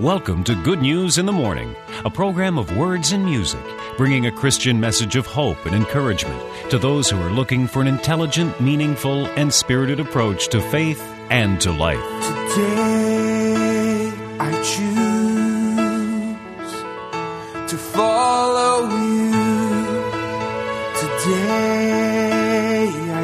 Welcome to Good News in the Morning, a program of words and music, bringing a Christian message of hope and encouragement to those who are looking for an intelligent, meaningful, and spirited approach to faith and to life. Today I choose to follow you. Today I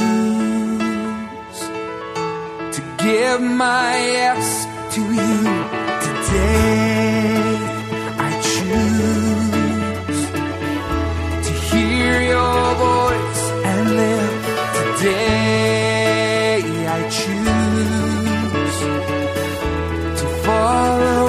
choose to give my yes to you. Today I choose to hear your voice and live. Today I choose to follow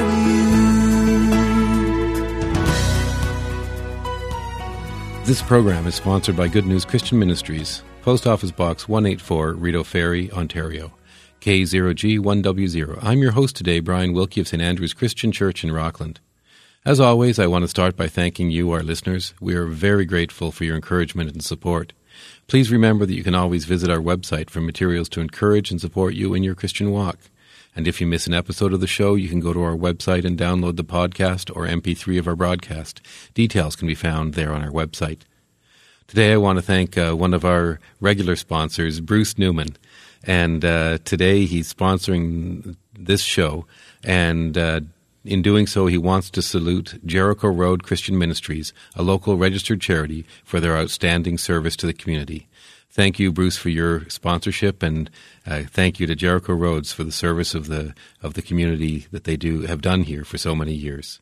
you. This program is sponsored by Good News Christian Ministries, Post Office Box 184, Rideau Ferry, Ontario. K0G1W0. I'm your host today, Brian Wilkie of St. Andrew's Christian Church in Rockland. As always, I want to start by thanking you, our listeners. We are very grateful for your encouragement and support. Please remember that you can always visit our website for materials to encourage and support you in your Christian walk. And if you miss an episode of the show, you can go to our website and download the podcast or MP3 of our broadcast. Details can be found there on our website. Today I want to thank one of our regular sponsors, Bruce Newman. And today he's sponsoring this show, and in doing so he wants to salute Jericho Road Christian Ministries, a local registered charity, for their outstanding service to the community. Thank you, Bruce, for your sponsorship, and thank you to Jericho Roads for the service of the community that they have done here for so many years.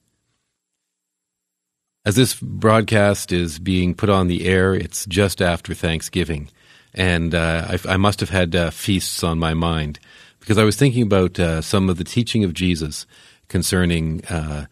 As this broadcast is being put on the air, it's just after Thanksgiving. And I must have had feasts on my mind, because I was thinking about some of the teaching of Jesus concerning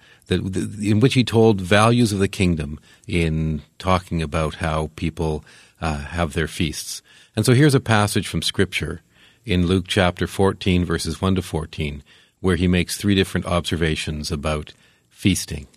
in which he told values of the kingdom in talking about how people have their feasts. And so here's a passage from Scripture in Luke chapter 14, verses 1 to 14, where he makes three different observations about feasting.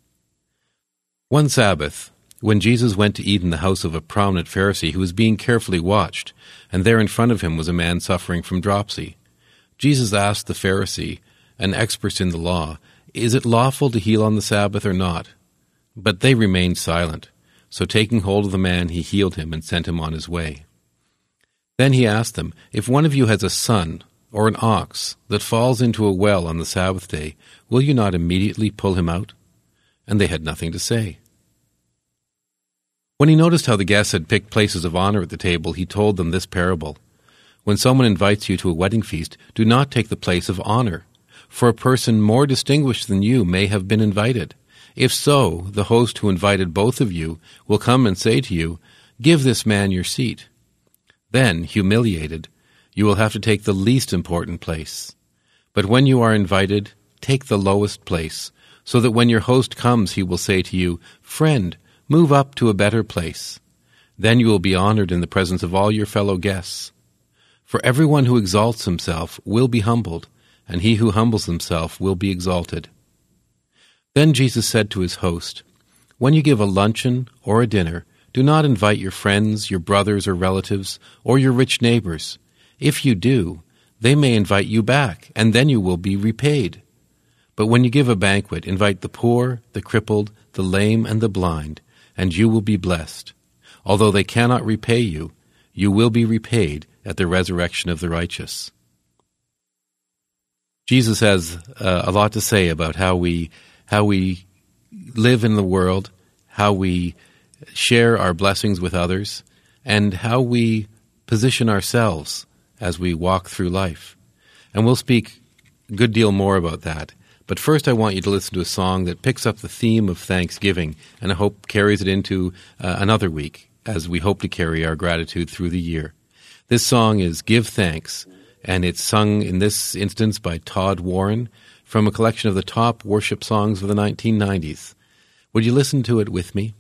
One Sabbath, when Jesus went to eat in the house of a prominent Pharisee who was being carefully watched, and there in front of him was a man suffering from dropsy, Jesus asked the Pharisee, an expert in the law, "Is it lawful to heal on the Sabbath or not?" But they remained silent. So taking hold of the man, he healed him and sent him on his way. Then he asked them, "If one of you has a son or an ox that falls into a well on the Sabbath day, will you not immediately pull him out?" And they had nothing to say. When he noticed how the guests had picked places of honor at the table, he told them this parable. When someone invites you to a wedding feast, do not take the place of honor, for a person more distinguished than you may have been invited. If so, the host who invited both of you will come and say to you, "Give this man your seat." Then, humiliated, you will have to take the least important place. But when you are invited, take the lowest place, so that when your host comes, he will say to you, "Friend, move up to a better place." Then you will be honored in the presence of all your fellow guests. For everyone who exalts himself will be humbled, and he who humbles himself will be exalted. Then Jesus said to his host, "When you give a luncheon or a dinner, do not invite your friends, your brothers or relatives, or your rich neighbors. If you do, they may invite you back, and then you will be repaid. But when you give a banquet, invite the poor, the crippled, the lame, and the blind, and you will be blessed. Although they cannot repay you, you will be repaid at the resurrection of the righteous." Jesus has a lot to say about how we live in the world, how we share our blessings with others, and how we position ourselves as we walk through life. And we'll speak a good deal more about that. But first I want you to listen to a song that picks up the theme of Thanksgiving, and I hope carries it into another week, as we hope to carry our gratitude through the year. This song is "Give Thanks," and it's sung in this instance by Todd Warren from a collection of the top worship songs of the 1990s. Would you listen to it with me?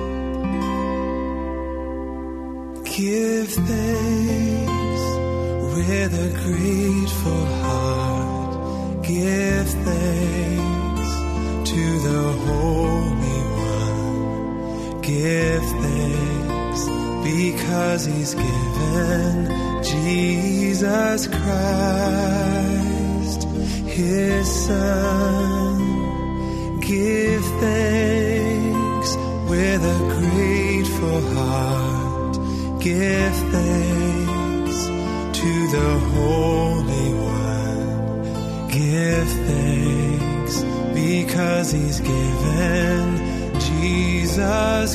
Give thanks with a grateful heart, give thanks to the Holy One. Give thanks because He's given Jesus Christ, His Son. Give thanks with a grateful heart. Give thanks to the Holy One. Give thanks because He's given Jesus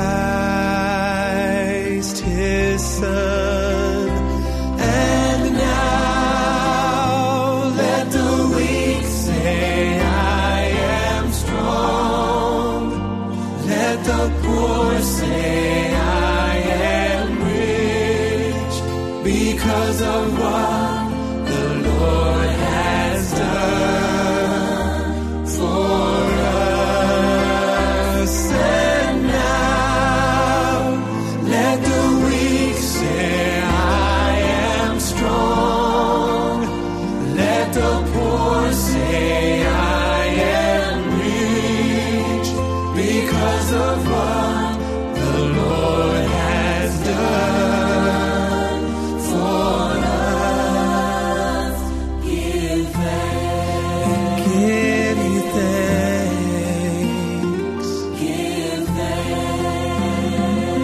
Christ, His Son. And now let the weak say, I am strong. Let the poor say, I am rich, because of what the Lord has done for us. And now let the weak say, I am strong. Let the poor say, I am rich, because of what the Lord has done for us. Give thanks. Give you thanks. Give thanks.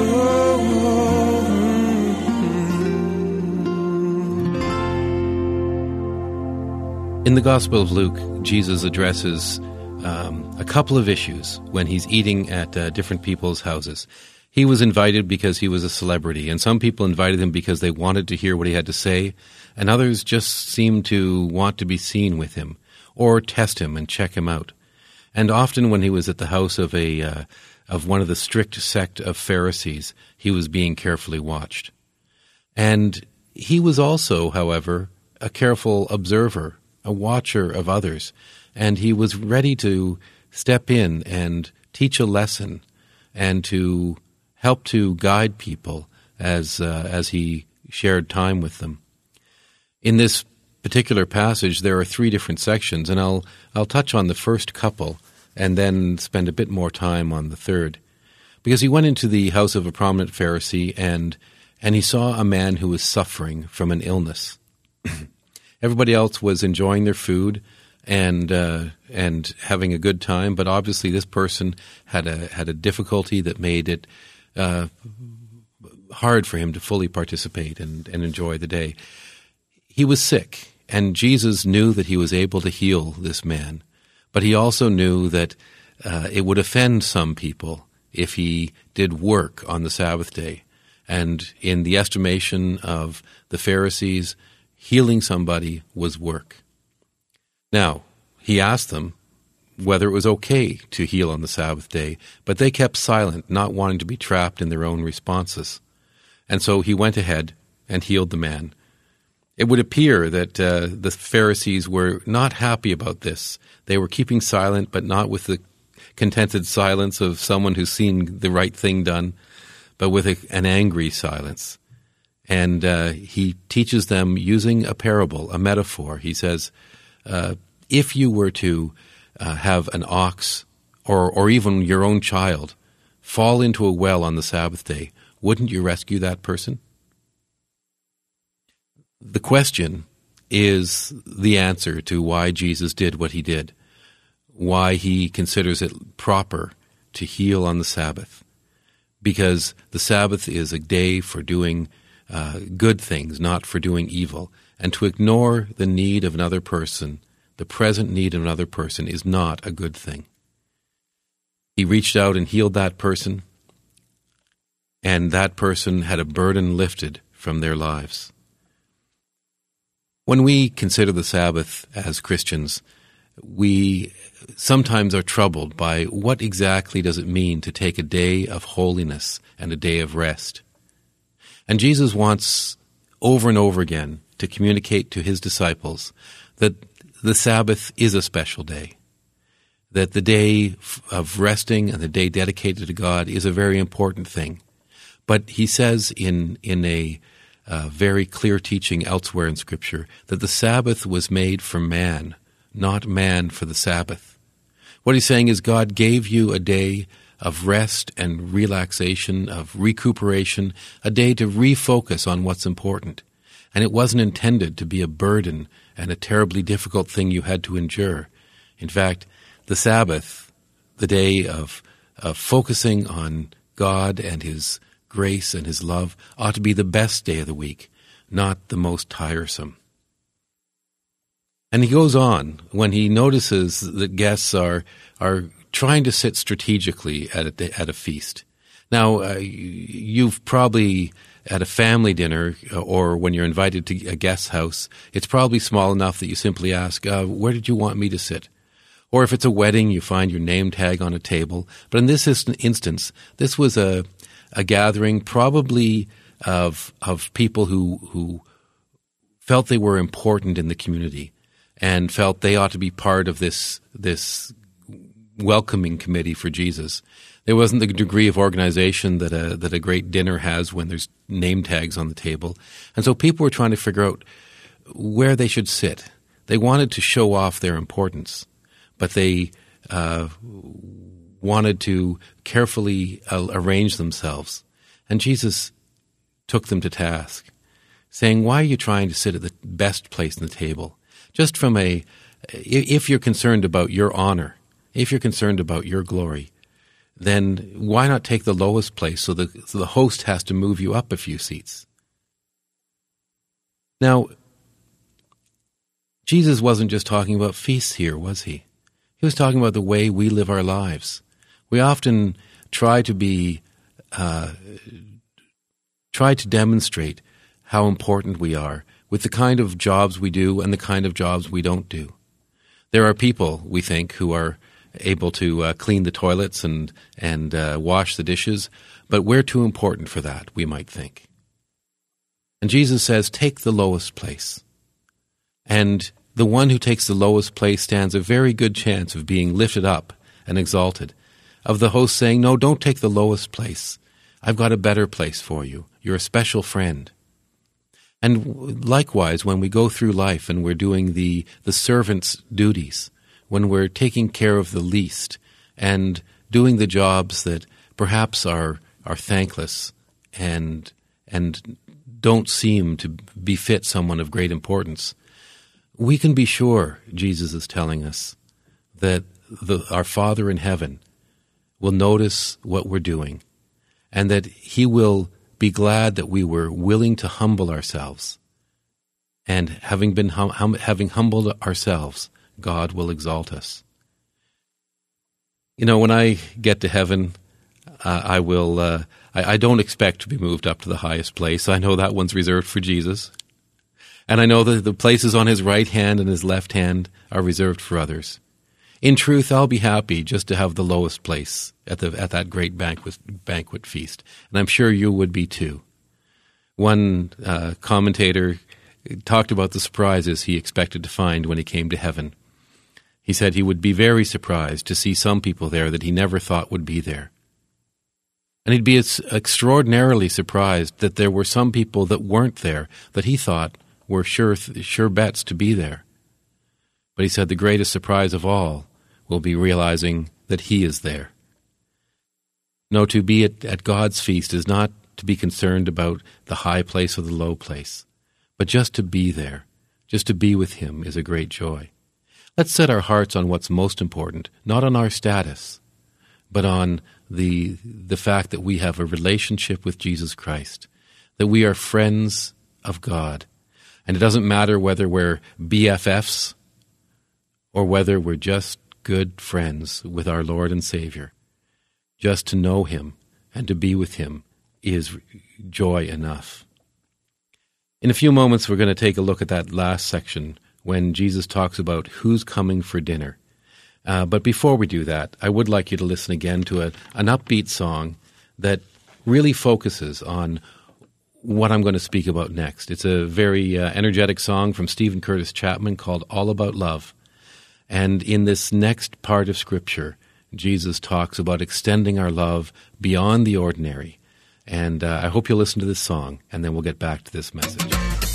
In the Gospel of Luke, Jesus addresses a couple of issues when he's eating at different people's houses. He was invited because he was a celebrity, and some people invited him because they wanted to hear what he had to say, and others just seemed to want to be seen with him or test him and check him out. And often when he was at the house of one of the strict sect of Pharisees, he was being carefully watched. And he was also, however, a careful observer, a watcher of others, and he was ready to step in and teach a lesson and to help to guide people as he shared time with them. In this particular passage, there are 3 different sections, and I'll touch on the first couple and then spend a bit more time on the third. Because he went into the house of a prominent Pharisee and he saw a man who was suffering from an illness. Everybody else was enjoying their food and having a good time, but obviously this person had a difficulty that made it hard for him to fully participate and enjoy the day. He was sick, and Jesus knew that he was able to heal this man, but he also knew that it would offend some people if he did work on the Sabbath day. And in the estimation of the Pharisees, healing somebody was work. Now, he asked them whether it was okay to heal on the Sabbath day, but they kept silent, not wanting to be trapped in their own responses. And so he went ahead and healed the man. It would appear that the Pharisees were not happy about this. They were keeping silent, but not with the contented silence of someone who's seen the right thing done, but with an angry silence. And he teaches them using a parable, a metaphor. He says, if you were to have an ox or even your own child fall into a well on the Sabbath day, wouldn't you rescue that person? The question is the answer to why Jesus did what he did, why he considers it proper to heal on the Sabbath. Because the Sabbath is a day for doing good things, not for doing evil. And to ignore the need of another person, the present need of another person, is not a good thing. He reached out and healed that person, and that person had a burden lifted from their lives. When we consider the Sabbath as Christians, we sometimes are troubled by what exactly does it mean to take a day of holiness and a day of rest. And Jesus wants over and over again to communicate to his disciples that the Sabbath is a special day, that the day of resting and the day dedicated to God is a very important thing. But he says in a very clear teaching elsewhere in Scripture that the Sabbath was made for man, not man for the Sabbath. What he's saying is God gave you a day of rest and relaxation, of recuperation, a day to refocus on what's important. And it wasn't intended to be a burden and a terribly difficult thing you had to endure. In fact, the Sabbath, the day of focusing on God and His grace and His love, ought to be the best day of the week, not the most tiresome. And he goes on when he notices that guests are trying to sit strategically at a feast. Now, you've probably at a family dinner or when you're invited to a guest's house, it's probably small enough that you simply ask, where did you want me to sit? Or if it's a wedding, you find your name tag on a table. But in this instance, this was a gathering probably of people who felt they were important in the community and felt they ought to be part of this welcoming committee for Jesus. There wasn't the degree of organization that a great dinner has when there's name tags on the table. And so people were trying to figure out where they should sit. They wanted to show off their importance, but they wanted to carefully arrange themselves. And Jesus took them to task, saying, why are you trying to sit at the best place in the table? Just from if you're concerned about your honor, if you're concerned about your glory, then why not take the lowest place so the host has to move you up a few seats? Now, Jesus wasn't just talking about feasts here, was he? He was talking about the way we live our lives. We often try to demonstrate how important we are with the kind of jobs we do and the kind of jobs we don't do. There are people, we think, who are able to clean the toilets and wash the dishes, but we're too important for that, we might think. And Jesus says, take the lowest place. And the one who takes the lowest place stands a very good chance of being lifted up and exalted, of the host saying, no, don't take the lowest place. I've got a better place for you. You're a special friend. And likewise, when we go through life and we're doing the servant's duties, when we're taking care of the least and doing the jobs that perhaps are thankless and don't seem to befit someone of great importance, we can be sure, Jesus is telling us, that our Father in heaven will notice what we're doing and that He will be glad that we were willing to humble ourselves. And having humbled ourselves, God will exalt us. You know, when I get to heaven, I don't expect to be moved up to the highest place. I know that one's reserved for Jesus. And I know that the places on His right hand and His left hand are reserved for others. In truth, I'll be happy just to have the lowest place at that great banquet feast. And I'm sure you would be too. One commentator talked about the surprises he expected to find when he came to heaven. He said he would be very surprised to see some people there that he never thought would be there. And he'd be extraordinarily surprised that there were some people that weren't there that he thought were sure bets to be there. But he said the greatest surprise of all will be realizing that he is there. No, to be at God's feast is not to be concerned about the high place or the low place, but just to be there, just to be with Him is a great joy. Let's set our hearts on what's most important, not on our status, but on the fact that we have a relationship with Jesus Christ, that we are friends of God. And it doesn't matter whether we're BFFs or whether we're just good friends with our Lord and Savior. Just to know Him and to be with Him is joy enough. In a few moments, we're going to take a look at that last section when Jesus talks about who's coming for dinner. But before we do that, I would like you to listen again to an upbeat song that really focuses on what I'm going to speak about next. It's a very energetic song from Stephen Curtis Chapman called All About Love. And in this next part of Scripture, Jesus talks about extending our love beyond the ordinary And I hope you'll listen to this song, and then we'll get back to this message.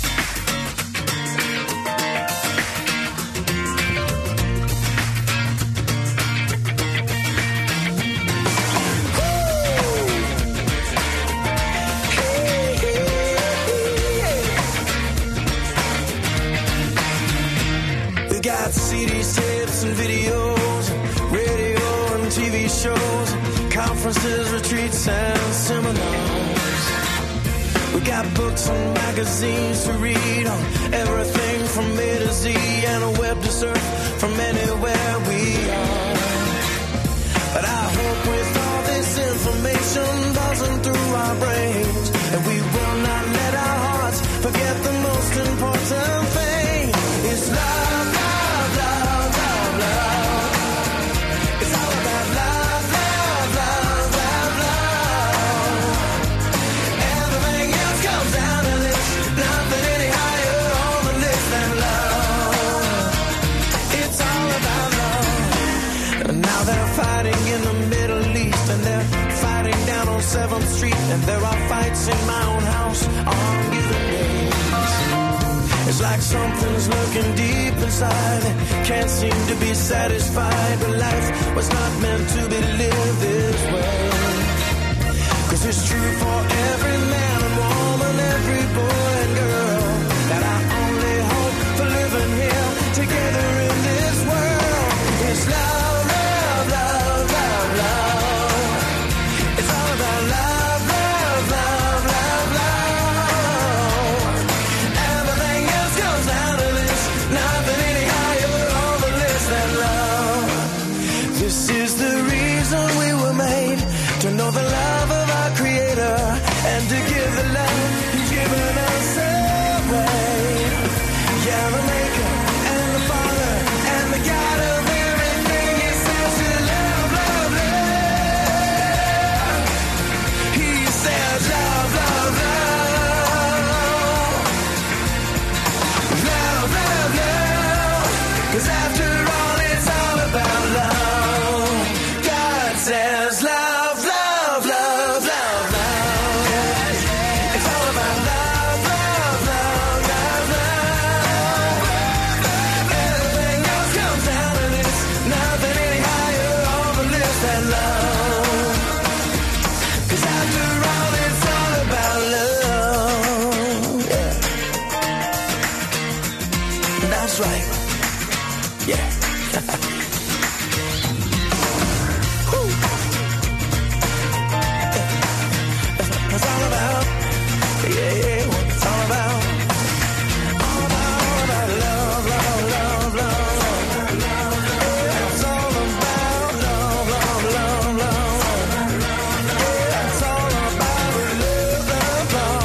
We got CDs, tapes, and videos, radio and TV shows, conferences, retreats, and seminars. We got books and magazines to read on everything from A to Z, and a web to surf from anywhere we are. But I hope with all this information buzzing through our brains, that we will not let our hearts forget the most important thing. It's love, love, love, love, love. It's all about love, love, love, love, love. Everything else comes down to this. Nothing any higher on the list than love. It's all about love. And now they're fighting in the Middle East, and they're fighting down on 7th Street, and there are fights in my own house on given days. It's like something's lurking deep inside, can't seem to be satisfied, but life was not meant to be lived this way. 'Cause it's true for every man and woman, every boy and girl, that I only hope for living here together in this world. It's love, love, love, love, love. It's all about love, love, love, love, love. Everything else comes down to this. Nothing any higher on the list than love. This is the reason we were made, to know the love of our Creator, and to give the love He's given us away. Yeah, the Maker and the Father and the God of everything. He says to love, love, love. He says love, love, love. Love, love, love. 'Cause after all, it's all about love. God says love, love, love, love, love. It's all about love, love, love, love, love. Everything else comes down to this. Nothing any higher on the list than love. 'Cause after all, it's all about love. Yeah. That's right. Yeah. Whew. That's all about. Yeah, yeah. It's all about. All about love, love, love, love. Yeah, it's all about love, love, love, love. Yeah, it's all about love, love,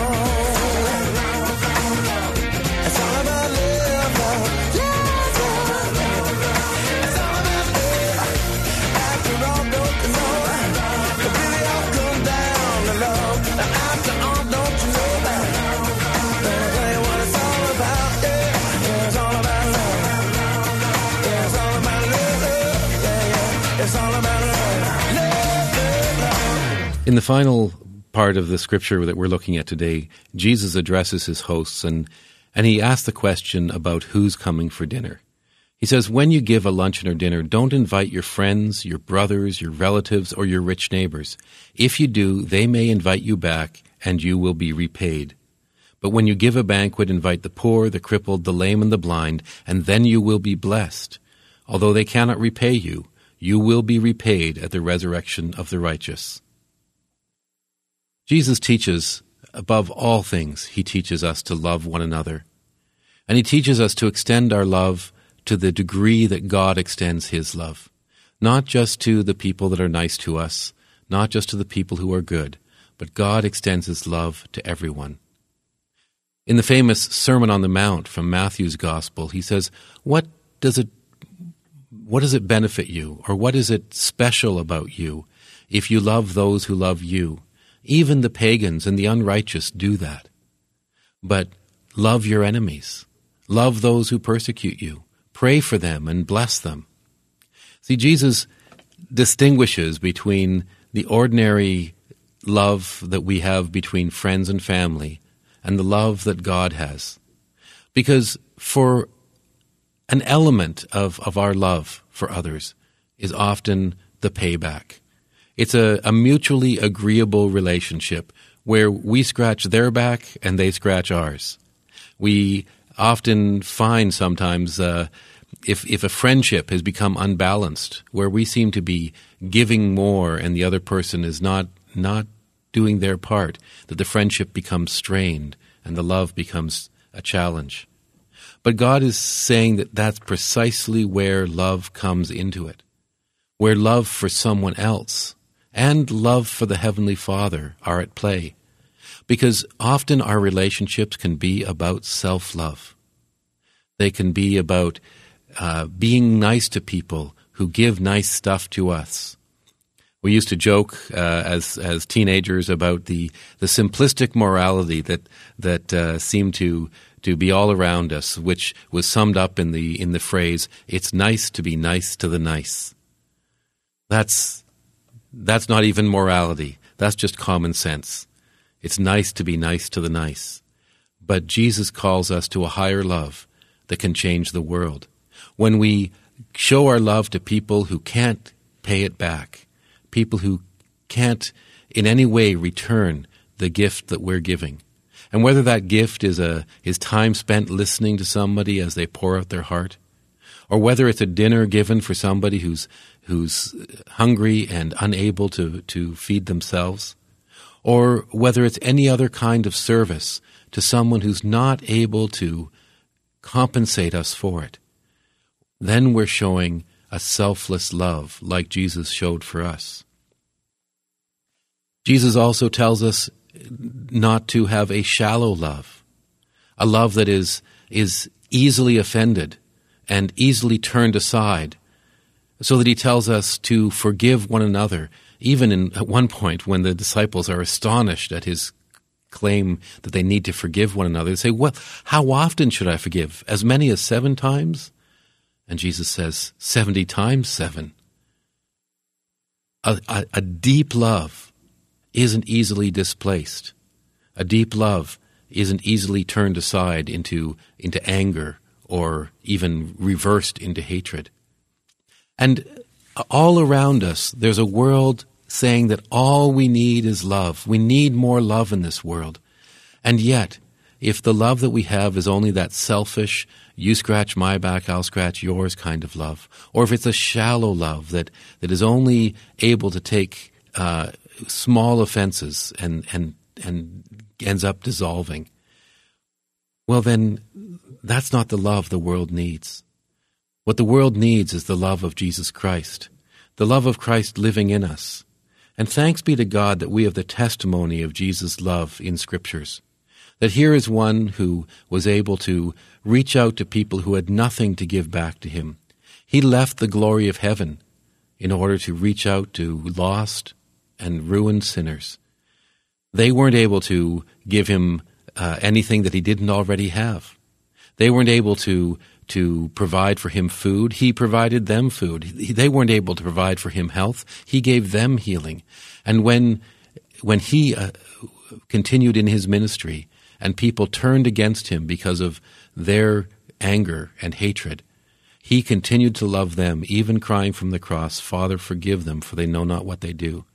love. It's all about love, love, love, love. It's all about love. After all, don't you know that it really all comes down to love? After all, don't you know that? Let me tell you what it's all about. Yeah, it's all about love. Yeah, it's all about love. Yeah, yeah, it's all about love. Love, love, love. In the final part of the scripture that we're looking at today, Jesus addresses his hosts, and he asks the question about who's coming for dinner. He says, when you give a luncheon or dinner, don't invite your friends, your brothers, your relatives, or your rich neighbors. If you do, they may invite you back, and you will be repaid. But when you give a banquet, invite the poor, the crippled, the lame, and the blind, and then you will be blessed. Although they cannot repay you, you will be repaid at the resurrection of the righteous. Jesus teaches, above all things, he teaches us to love one another. And he teaches us to extend our love to the degree that God extends his love. Not just to the people that are nice to us, not just to the people who are good, but God extends his love to everyone. In the famous Sermon on the Mount from Matthew's Gospel, he says, what does it benefit you, or what is it special about you if you love those who love you? Even the pagans and the unrighteous do that. But love your enemies. Love those who persecute you. Pray for them and bless them. See, Jesus distinguishes between the ordinary love that we have between friends and family and the love that God has. Because for an element of our love for others is often the payback. It's a mutually agreeable relationship where we scratch their back and they scratch ours. We often find sometimes if a friendship has become unbalanced, where we seem to be giving more and the other person is not doing their part, that the friendship becomes strained and the love becomes a challenge. But God is saying that that's precisely where love comes into it, where love for someone else and love for the Heavenly Father are at play. Because often our relationships can be about self-love. They can be about being nice to people who give nice stuff to us. We used to joke as teenagers about the simplistic morality that seemed to be all around us, which was summed up in the phrase, "It's nice to be nice to the nice." That's not even morality. That's just common sense. It's nice to be nice to the nice. But Jesus calls us to a higher love that can change the world. When we show our love to people who can't pay it back, people who can't in any way return the gift that we're giving, and whether that gift is time spent listening to somebody as they pour out their heart, or whether it's a dinner given for somebody who's hungry and unable to feed themselves, or whether it's any other kind of service to someone who's not able to compensate us for it, then we're showing a selfless love like Jesus showed for us. Jesus also tells us not to have a shallow love, a love that is easily offended and easily turned aside, so that he tells us to forgive one another, even at one point when the disciples are astonished at his claim that they need to forgive one another. They say, "Well, how often should I forgive? As many as 7 times?" And Jesus says, 70 times 7. A deep love isn't easily displaced. A deep love isn't easily turned aside into anger or even reversed into hatred. And all around us, there's a world saying that all we need is love. We need more love in this world. And yet, if the love that we have is only that selfish, you scratch my back, I'll scratch yours kind of love, or if it's a shallow love that is only able to take small offenses and ends up dissolving, well then, that's not the love the world needs. What the world needs is the love of Jesus Christ, the love of Christ living in us. And thanks be to God that we have the testimony of Jesus' love in Scriptures. That here is one who was able to reach out to people who had nothing to give back to him. He left the glory of heaven in order to reach out to lost and ruined sinners. They weren't able to give him anything that he didn't already have. They weren't able to provide for him food. He provided them food. They weren't able to provide for him health. He gave them healing. And when he continued in his ministry and people turned against him because of their anger and hatred, he continued to love them, even crying from the cross, "Father, forgive them, for they know not what they do."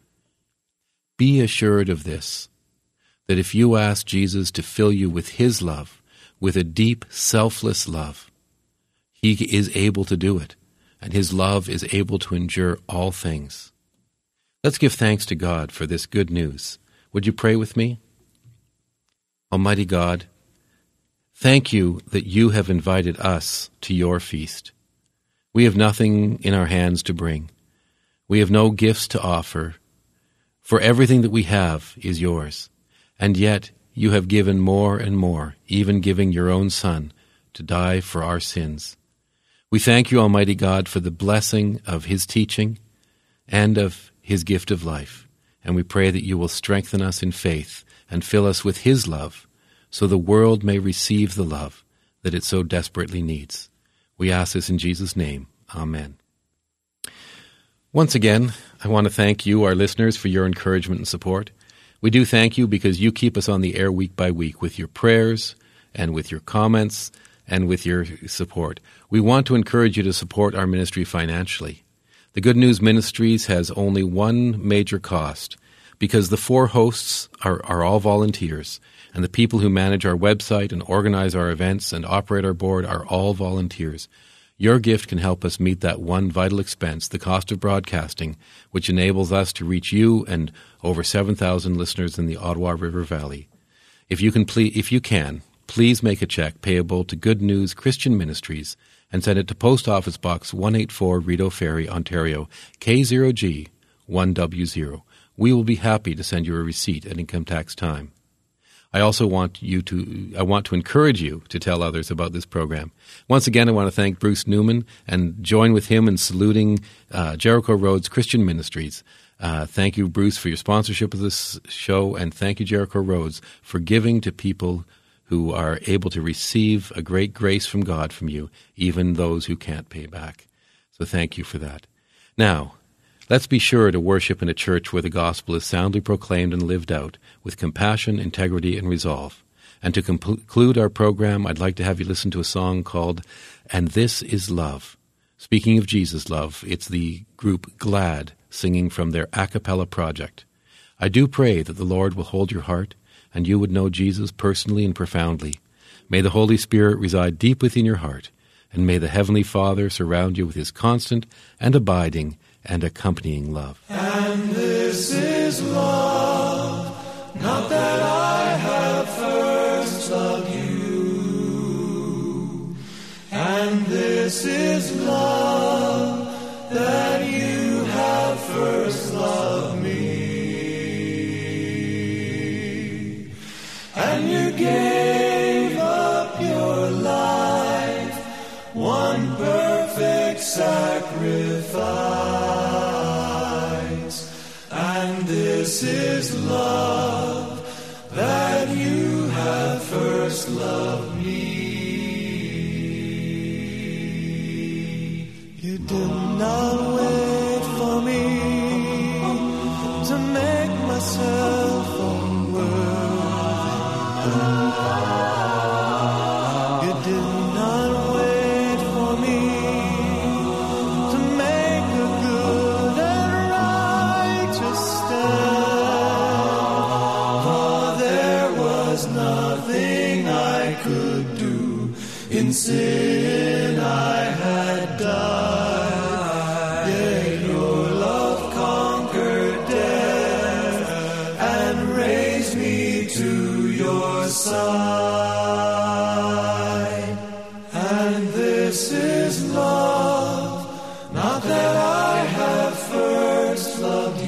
Be assured of this, that if you ask Jesus to fill you with his love, with a deep, selfless love, he is able to do it, and his love is able to endure all things. Let's give thanks to God for this good news. Would you pray with me? Almighty God, thank you that you have invited us to your feast. We have nothing in our hands to bring. We have no gifts to offer, for everything that we have is yours. And yet you have given more and more, even giving your own Son to die for our sins. We thank you, Almighty God, for the blessing of his teaching and of his gift of life. And we pray that you will strengthen us in faith and fill us with his love, so the world may receive the love that it so desperately needs. We ask this in Jesus' name. Amen. Once again, I want to thank you, our listeners, for your encouragement and support. We do thank you because you keep us on the air week by week with your prayers and with your comments and with your support. We want to encourage you to support our ministry financially. The Good News Ministries has only one major cost, because the 4 hosts are all volunteers, and the people who manage our website and organize our events and operate our board are all volunteers. Your gift can help us meet that one vital expense, the cost of broadcasting, which enables us to reach you and over 7,000 listeners in the Ottawa River Valley. If you can, please make a check payable to Good News Christian Ministries and send it to Post Office Box 184, Rideau Ferry, Ontario, K0G 1W0. We will be happy to send you a receipt at income tax time. I also want to encourage you to tell others about this program. Once again, I want to thank Bruce Newman and join with him in saluting Jericho Roads Christian Ministries. Thank you, Bruce, for your sponsorship of this show, and thank you, Jericho Roads, for giving to people who are able to receive a great grace from God from you, even those who can't pay back. So thank you for that. Now, let's be sure to worship in a church where the gospel is soundly proclaimed and lived out with compassion, integrity, and resolve. And to conclude our program, I'd like to have you listen to a song called "And This Is Love." Speaking of Jesus' love, it's the group Glad singing from their a cappella project. I do pray that the Lord will hold your heart and you would know Jesus personally and profoundly. May the Holy Spirit reside deep within your heart, and may the Heavenly Father surround you with His constant and abiding and accompanying love. And this is love, not that I have first loved you. And this is love, that you have first loved me. And you gave up your life, one perfect sacrifice. And this is love, that you have first loved me. You did not wait for me to make myself unworthy. You did not wait for me to make a good and righteous stand, for there was nothing I could do. In sin I had died, yet your love conquered death and raised me to your side. And this is love, not that I have first loved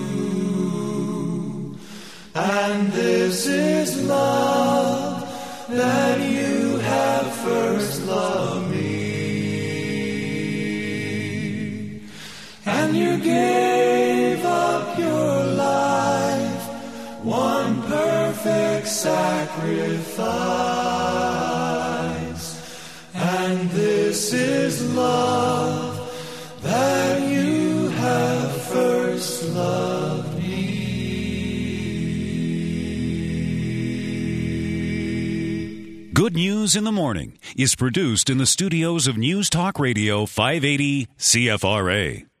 you. And this is love, that you have first loved me. And you gave up your life, one perfect sacrifice. And this is love, that you have first loved me. Good News in the Morning is produced in the studios of News Talk Radio 580 CFRA.